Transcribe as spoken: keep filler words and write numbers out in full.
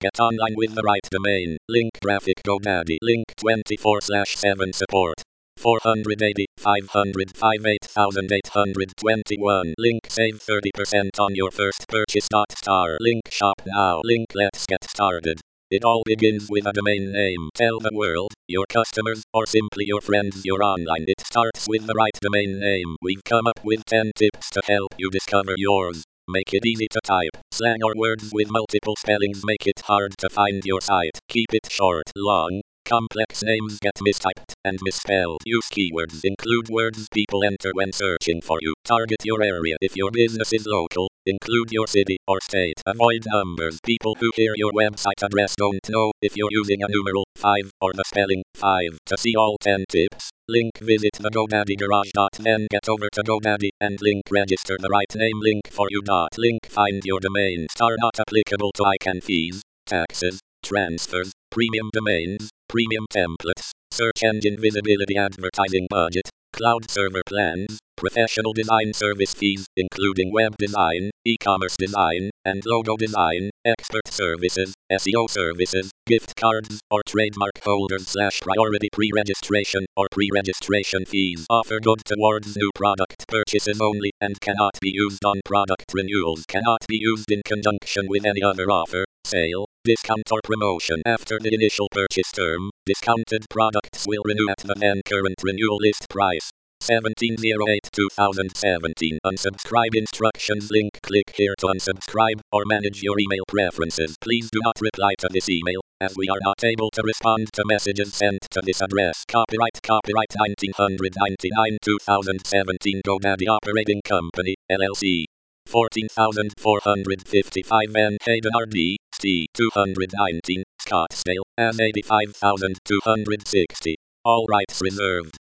Get online with the right domain. Link graphic GoDaddy. Link twenty-four slash seven support. four eighty, five hundred five, eight thousand eight hundred twenty-one. Link save thirty percent on your first purchase. Star. Link shop now. Link let's get started. It all begins with a domain name. Tell the world, your customers, or simply your friends you're online. It starts with the right domain name. We've come up with ten tips to help you discover yours. Make it easy to type. Slang or words with multiple spellings make it hard to find your site. Keep it short. Long, complex names get mistyped and misspelled. Use keywords. Include words people enter when searching for you. Target your area. If your business is local, include your city or state. Avoid numbers. People who hear your website address don't know if you're using a numeral five or the spelling five. To see all ten tips, link visit the GoDaddy garage. Then get over to GoDaddy and link register the right name link for you. Link find your domain. Star not applicable to I C A N fees, taxes, transfers, premium domains, premium templates, search engine visibility, advertising budget, cloud server plans, professional design service fees, including web design, e-commerce design, and logo design, expert services, S E O services, gift cards, or trademark holders slash priority pre-registration or pre-registration fees. Offer good towards new product purchases only and cannot be used on product renewals. Cannot be used in conjunction with any other offer, sale, discount or promotion. After the initial purchase term, discounted products will renew at the then current renewal list price. seventeen oh eight twenty seventeen. Unsubscribe instructions. Link click here to unsubscribe or manage your email preferences. Please do not reply to this email, as we are not able to respond to messages sent to this address. Copyright Copyright nineteen ninety-nine to twenty seventeen GoDaddy Operating Company, L L C. fourteen thousand four hundred fifty-five N Hayden R D, T two nineteen, Scottsdale, and eighty-five thousand two hundred sixty. All rights reserved.